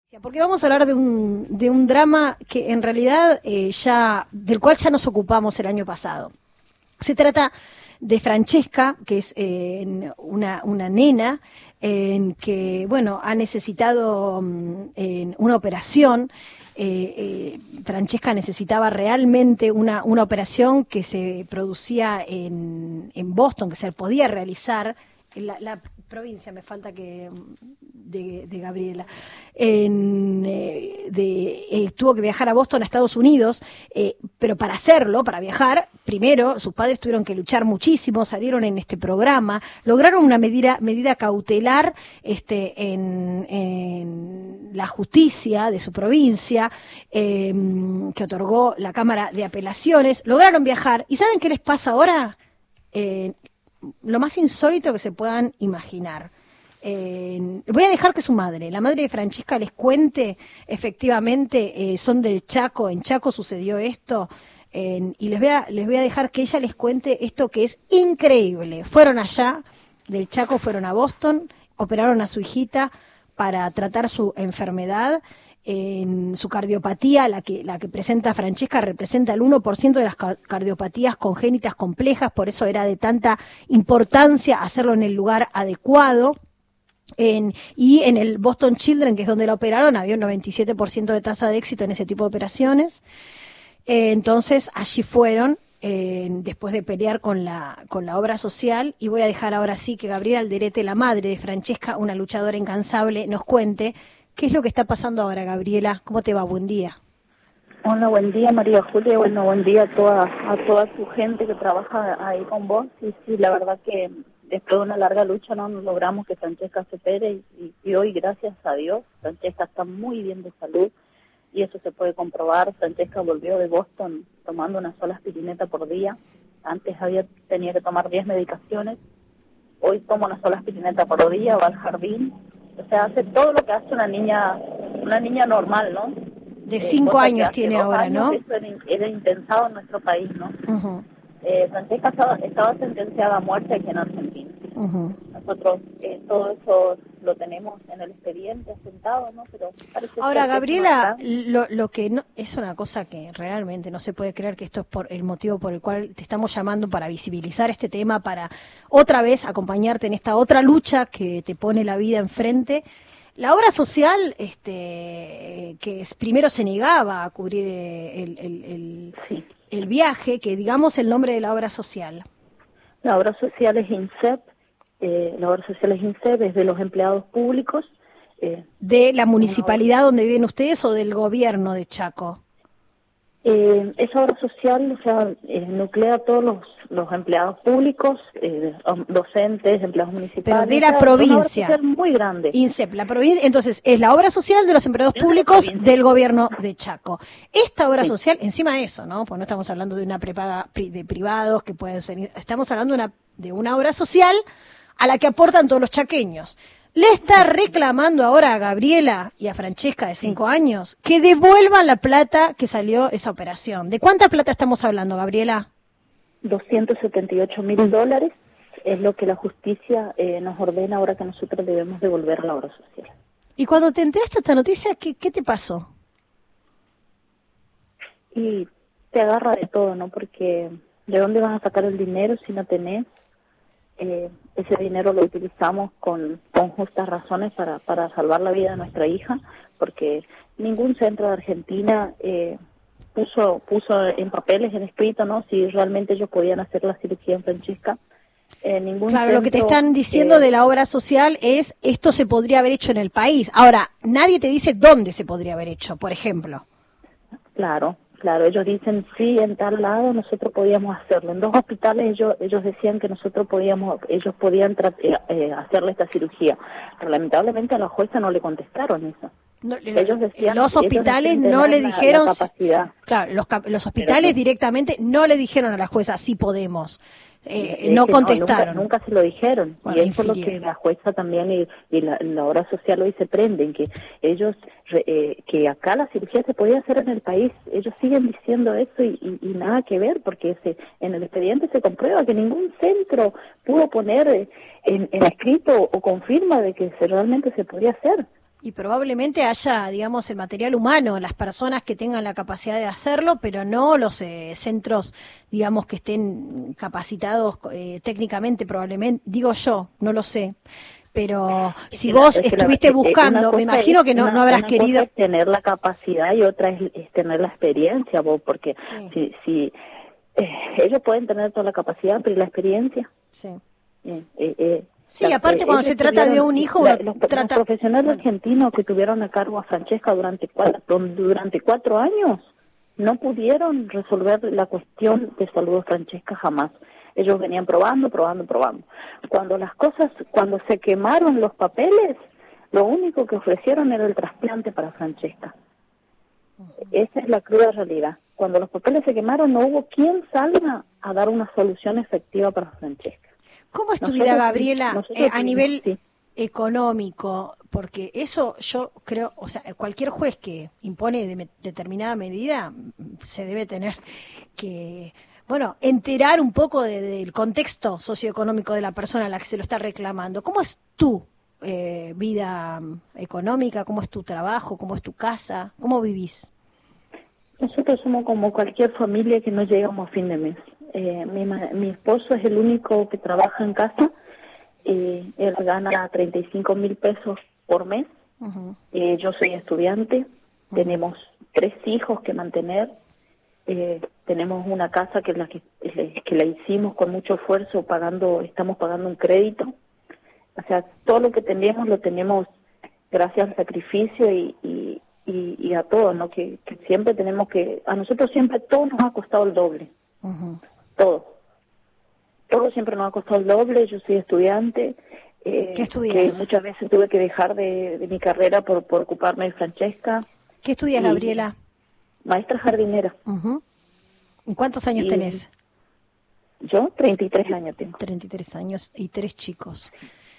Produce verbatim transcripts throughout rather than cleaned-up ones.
Porque vamos a hablar de un, de un drama que en realidad eh, ya del cual ya nos ocupamos el año pasado. Se trata de Francesca, que es eh, una, una nena en que, bueno, ha necesitado eh, una operación. Eh, eh, Francesca necesitaba realmente una, una operación que se producía en, en Boston, que se podía realizar en la, la provincia, me falta que de, de Gabriela, en, eh, de, eh, tuvo que viajar a Boston, a Estados Unidos, eh, pero para hacerlo, para viajar, primero sus padres tuvieron que luchar muchísimo, salieron en este programa, lograron una medida, medida cautelar este, en, en la justicia de su provincia, eh, que otorgó la Cámara de Apelaciones, lograron viajar, ¿y saben qué les pasa ahora? Eh, lo más insólito que se puedan imaginar. Eh, voy a dejar que su madre, la madre de Francesca, les cuente efectivamente, eh, son del Chaco, en Chaco sucedió esto, eh, y les voy, a, les voy a dejar que ella les cuente esto que es increíble. Fueron allá, del Chaco fueron a Boston, operaron a su hijita para tratar su enfermedad. En su cardiopatía, la que, la que presenta Francesca, representa el uno por ciento de las cardiopatías congénitas complejas, por eso era de tanta importancia hacerlo en el lugar adecuado. En, y en el Boston Children, que es donde la operaron, había un noventa y siete por ciento de tasa de éxito en ese tipo de operaciones. Eh, entonces allí fueron, eh, después de pelear con la, con la obra social, y voy a dejar ahora sí que Gabriela Alderete, la madre de Francesca, una luchadora incansable, nos cuente qué es lo que está pasando ahora. Gabriela, ¿cómo te va? Buen día. Hola, buen día María Julia, bueno, buen día a toda, a toda tu gente que trabaja ahí con vos. Y sí, la verdad que después de una larga lucha no logramos que Francesca se opere y, y hoy, gracias a Dios, Francesca está muy bien de salud y eso se puede comprobar. Francesca volvió de Boston tomando una sola aspirineta por día. Antes había tenía que tomar diez medicaciones, hoy toma una sola aspirineta por día, va al jardín. O sea, hace todo lo que hace una niña una niña normal, ¿no? De cinco eh, años tiene ahora, años, ¿no? Eso era, era impensado en nuestro país, ¿no? Uh-huh. eh, Francesca estaba, estaba sentenciada a muerte aquí en Argentina. Uh-huh. Nosotros eh, todo eso lo tenemos en el expediente asentado, ¿no? Pero parece ahora, Gabriela, no lo, lo que no, es una cosa que realmente no se puede creer, que esto es por el motivo por el cual te estamos llamando, para visibilizar este tema, para otra vez acompañarte en esta otra lucha que te pone la vida enfrente. La obra social, este, que es, primero se negaba a cubrir el, el, el, sí. el viaje, que digamos el nombre de la obra social. La obra social es INSEP. Eh, la obra social es INSEP, es de los empleados públicos. Eh, ¿De la municipalidad donde viven ustedes o del gobierno de Chaco? Eh, esa obra social, o sea, eh, nuclea a todos los, los empleados públicos, eh, docentes, empleados municipales. Pero de la provincia. Es una obra social muy grande. INSEP, la provincia. Entonces, es la obra social de los empleados Es públicos la del gobierno de Chaco. Esta obra sí. social, encima de eso, ¿no? Pues no estamos hablando de una prepaga de privados que pueden ser. Estamos hablando de una, de una obra social a la que aportan todos los chaqueños. Le está reclamando ahora a Gabriela y a Francesca, de cinco años, que devuelvan la plata que salió esa operación. ¿De cuánta plata estamos hablando, Gabriela? doscientos setenta y ocho mil dólares es lo que la justicia eh, nos ordena ahora, que nosotros debemos devolver a la obra social. Y cuando te enteraste de esta noticia, ¿qué, qué te pasó? Y te agarra de todo, ¿no? Porque ¿de dónde van a sacar el dinero si no tenés? Eh, ese dinero lo utilizamos con, con justas razones para, para salvar la vida de nuestra hija, porque ningún centro de Argentina eh, puso puso en papeles, en escrito, ¿no? Si realmente ellos podían hacer la cirugía en Francesca. Eh, ningún claro, centro, lo que te están diciendo eh, de la obra social es, esto se podría haber hecho en el país. Ahora, nadie te dice dónde se podría haber hecho, por ejemplo. Claro. Claro, ellos dicen, sí, en tal lado nosotros podíamos hacerlo. En dos hospitales ellos ellos decían que nosotros podíamos, ellos podían eh, hacerle esta cirugía. Pero lamentablemente a la jueza no le contestaron eso. No, ellos decían, los hospitales ellos no le la, dijeron, la capacidad. Claro, los, los hospitales Pero, directamente no le dijeron a la jueza, sí podemos. Eh, eh, no que contestaron. No, nunca, nunca se lo dijeron. Bueno, y eso es lo que la jueza también y, y la, la obra social hoy se prenden, que ellos, eh, que acá la cirugía se podía hacer en el país. Ellos siguen diciendo eso y, y, y nada que ver, porque ese, en el expediente se comprueba que ningún centro pudo poner en, en escrito o confirma de que se, realmente se podía hacer. Y probablemente haya, digamos, el material humano, las personas que tengan la capacidad de hacerlo, pero no los eh, centros, digamos, que estén capacitados eh, técnicamente, probablemente, digo yo, no lo sé. Pero es si vos la, estuviste la, buscando, me imagino que no, una, no habrás una querido... Cosa es tener la capacidad y otra es, es tener la experiencia, vos, porque sí. si, si eh, ellos pueden tener toda la capacidad, pero ¿y la experiencia? Sí. Eh, eh, eh, Sí, la, aparte cuando se trata de un hijo, la, uno los, trata... los profesionales bueno. argentinos que tuvieron a cargo a Francesca durante cuatro, durante cuatro años no pudieron resolver la cuestión de salud de Francesca jamás. Ellos venían probando, probando, probando. Cuando las cosas, cuando se quemaron los papeles, lo único que ofrecieron era el trasplante para Francesca. Uh-huh. Esa es la cruda realidad. Cuando los papeles se quemaron, no hubo quien salga a dar una solución efectiva para Francesca. ¿Cómo es tu nosotros, vida, Gabriela, eh, a nivel sí. económico? Porque eso yo creo, o sea, cualquier juez que impone de me, determinada medida se debe tener que, bueno, enterar un poco de, del contexto socioeconómico de la persona a la que se lo está reclamando. ¿Cómo es tu eh, vida económica? ¿Cómo es tu trabajo? ¿Cómo es tu casa? ¿Cómo vivís? Nosotros somos como cualquier familia que no llegamos a fin de mes. Eh, mi, mi esposo es el único que trabaja en casa, eh, él gana treinta y cinco mil pesos por mes, uh-huh. eh, yo soy estudiante, uh-huh. tenemos tres hijos que mantener, eh, tenemos una casa que la que, que la hicimos con mucho esfuerzo, pagando, estamos pagando un crédito, o sea, todo lo que tenemos lo tenemos gracias al sacrificio y, y, y, y a todo, ¿no? Que, que siempre tenemos que, a nosotros siempre todo nos ha costado el doble. Uh-huh. Todo. Todo siempre nos ha costado el doble. Yo soy estudiante. Eh, ¿Qué estudias? Que muchas veces tuve que dejar de, de mi carrera por, por ocuparme de Francesca. ¿Qué estudias, Gabriela? Maestra jardinera. Uh-huh. ¿Y cuántos años y tenés? Yo treinta y tres años tengo. treinta y tres años y tres chicos.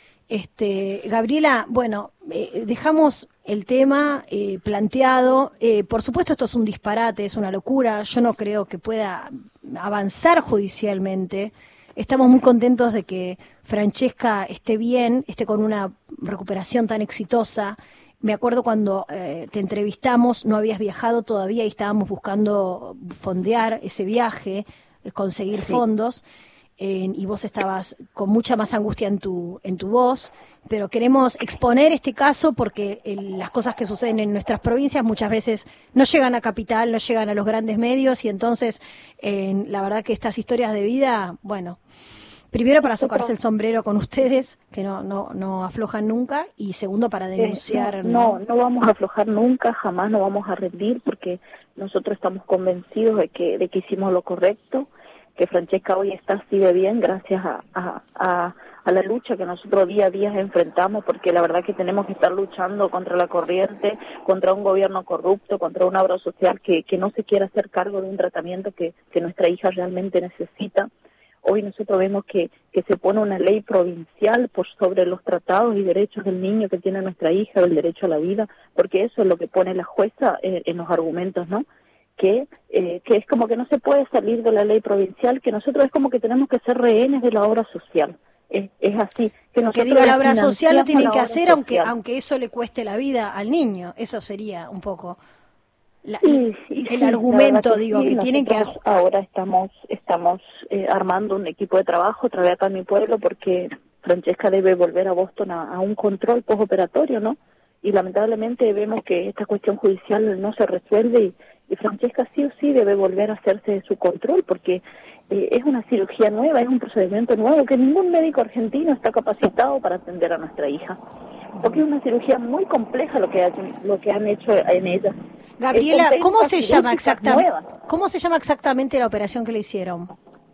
Este, Gabriela, bueno, eh, dejamos el tema eh, planteado. Eh, por supuesto, esto es un disparate, es una locura. Yo no creo que pueda avanzar judicialmente. Estamos muy contentos de que Francesca esté bien, esté con una recuperación tan exitosa. Me acuerdo cuando eh, te entrevistamos, no habías viajado todavía y estábamos buscando fondear ese viaje, conseguir sí. fondos. Eh, y vos estabas con mucha más angustia en tu en tu voz, pero queremos exponer este caso porque el, las cosas que suceden en nuestras provincias muchas veces no llegan a capital, no llegan a los grandes medios y entonces eh, la verdad que estas historias de vida, bueno, primero para sacarse el sombrero con ustedes, que no no no aflojan nunca, y segundo para denunciar. Eh, no, no, no vamos a aflojar nunca, jamás nos vamos a rendir porque nosotros estamos convencidos de que de que hicimos lo correcto, que Francesca hoy está sigue bien gracias a, a, a, a la lucha que nosotros día a día enfrentamos, porque la verdad que tenemos que estar luchando contra la corriente, contra un gobierno corrupto, contra una obra social que, que no se quiere hacer cargo de un tratamiento que, que nuestra hija realmente necesita. Hoy nosotros vemos que, que se pone una ley provincial por sobre los tratados y derechos del niño que tiene nuestra hija, del derecho a la vida, porque eso es lo que pone la jueza en, en los argumentos, ¿no? Que, eh, que es como que no se puede salir de la ley provincial, que nosotros es como que tenemos que ser rehenes de la obra social. Es, es así. Que, que diga la obra social lo tienen que hacer aunque aunque eso le cueste la vida al niño. Eso sería un poco la, sí, sí, el sí, argumento, que digo, sí, que tienen que... Ahora estamos estamos eh, armando un equipo de trabajo a través acá en mi pueblo porque Francesca debe volver a Boston a, a un control postoperatorio, ¿no? Y lamentablemente vemos que esta cuestión judicial no se resuelve y Y Francesca sí o sí debe volver a hacerse su control porque eh, es una cirugía nueva, es un procedimiento nuevo que ningún médico argentino está capacitado para atender a nuestra hija. Porque es una cirugía muy compleja lo que, ha, lo que han hecho en ella. Gabriela, ¿cómo se llama exactamente? ¿Cómo se llama exactamente la operación que le hicieron?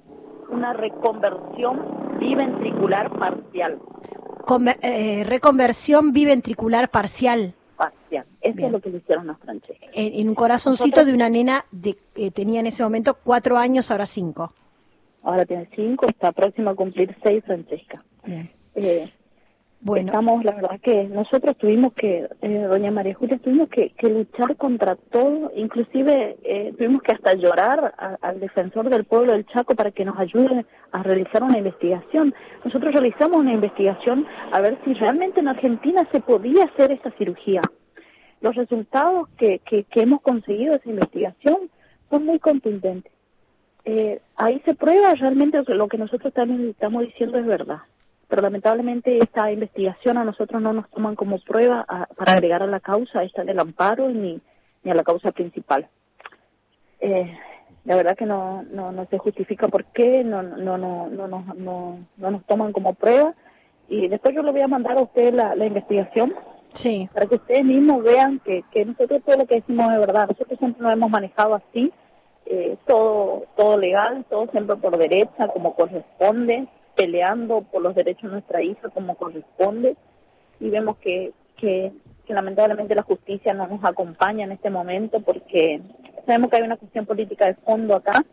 Una reconversión biventricular parcial. Conver, eh, reconversión biventricular parcial. Parcial. Eso Bien. Es lo que le hicieron a Francesca. En, en un corazoncito Nosotros, de una nena de eh, tenía en ese momento cuatro años, ahora cinco. Ahora tiene cinco, está próxima a cumplir seis Francesca. Bien. Eh, Bueno. Estamos, la verdad que nosotros tuvimos que, eh, doña María Julia, tuvimos que, que luchar contra todo, inclusive eh, tuvimos que hasta llorar a, al defensor del pueblo del Chaco para que nos ayude a realizar una investigación. Nosotros realizamos una investigación a ver si realmente en Argentina se podía hacer esta cirugía. Los resultados que, que, que hemos conseguido de esa investigación son muy contundentes. Eh, ahí se prueba realmente lo que, lo que nosotros también estamos diciendo es verdad. Pero lamentablemente esta investigación a nosotros no nos toman como prueba a, para agregar a la causa esta del amparo ni, ni a la causa principal. Eh, la verdad que no, no, no se justifica por qué, no, no, no, no, no, no, no, no nos toman como prueba. Y después yo le voy a mandar a usted la, la investigación, sí, para que ustedes mismos vean que, que nosotros todo lo que decimos es verdad. Nosotros siempre nos hemos manejado así, eh, todo, todo legal, todo siempre por derecha, como corresponde, peleando por los derechos de nuestra hija como corresponde, y vemos que, que, que lamentablemente la justicia no nos acompaña en este momento, porque sabemos que hay una cuestión política de fondo acá,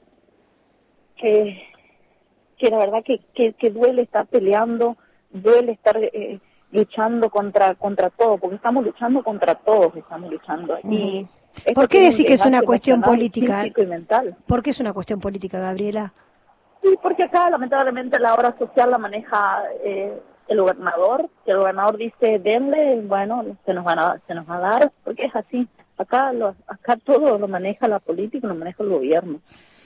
que, que la verdad que, que, que duele estar peleando, duele estar eh, luchando contra contra todo, porque estamos luchando contra todos, estamos luchando. Uh-huh. Y ¿por qué decís que es una cuestión política? Físico y mental. ¿Por qué es una cuestión política, Gabriela? Sí, porque acá lamentablemente la obra social la maneja eh, el gobernador. Si el gobernador dice denle, bueno, se nos van a se nos va a dar, porque es así. Acá lo, acá todo lo maneja la política, lo maneja el gobierno.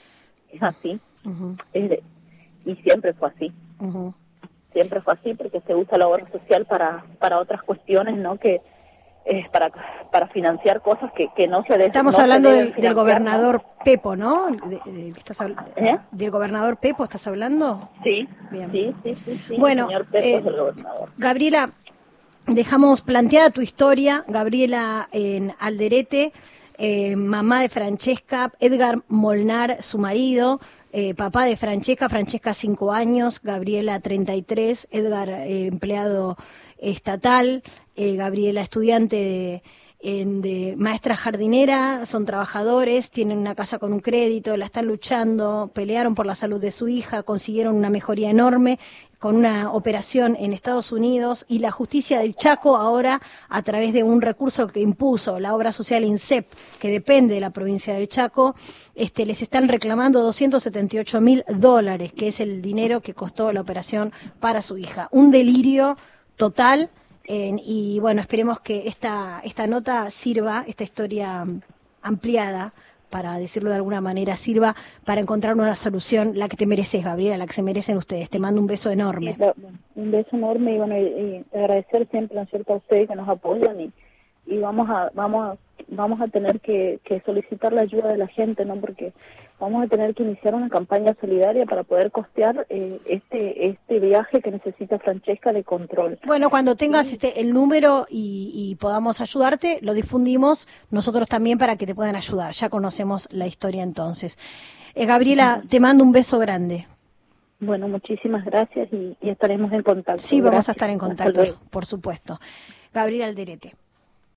Es así. Uh-huh. es, y siempre fue así. Uh-huh. Siempre fue así, porque se usa la obra social para para otras cuestiones, ¿no? Que es para para financiar cosas que, que no se deben. Estamos no hablando del, del ¿no? gobernador Pepo, ¿no? De, de, estás habl- ¿Eh? ¿Del gobernador Pepo estás hablando? Sí. Bien. Sí, sí, sí, sí. Bueno, el señor Pepo eh, es el gobernador. Gabriela, dejamos planteada tu historia. Gabriela en Alderete, eh, mamá de Francesca, Edgar Molnar, su marido. Eh, papá de Francesca, Francesca cinco años, Gabriela treinta y tres, Edgar eh, empleado estatal, eh, Gabriela estudiante de, en, de maestra jardinera, son trabajadores, tienen una casa con un crédito, la están luchando, pelearon por la salud de su hija, consiguieron una mejoría enorme con una operación en Estados Unidos, y la justicia del Chaco ahora, a través de un recurso que impuso la obra social INSEP, que depende de la provincia del Chaco, este, les están reclamando doscientos setenta y ocho mil dólares, que es el dinero que costó la operación para su hija. Un delirio total. Eh, y bueno, esperemos que esta, esta nota sirva, esta historia ampliada, para decirlo de alguna manera, sirva para encontrar una solución, la que te mereces, Gabriela, la que se merecen ustedes. Te mando un beso enorme. Un beso enorme y bueno, y, y agradecer siempre, ¿no es cierto?, a ustedes que nos apoyan, y, y vamos a vamos a, vamos a tener que, que solicitar la ayuda de la gente, ¿no? Porque vamos a tener que iniciar una campaña solidaria para poder costear eh, este este viaje que necesita Francesca de control. Bueno, cuando tengas este el número y, y podamos ayudarte, lo difundimos nosotros también para que te puedan ayudar. Ya conocemos la historia entonces. Eh, Gabriela, uh-huh. Te mando un beso grande. Bueno, muchísimas gracias y, y estaremos en contacto. Sí, gracias. Vamos a estar en contacto, por supuesto. Gabriela Alderete.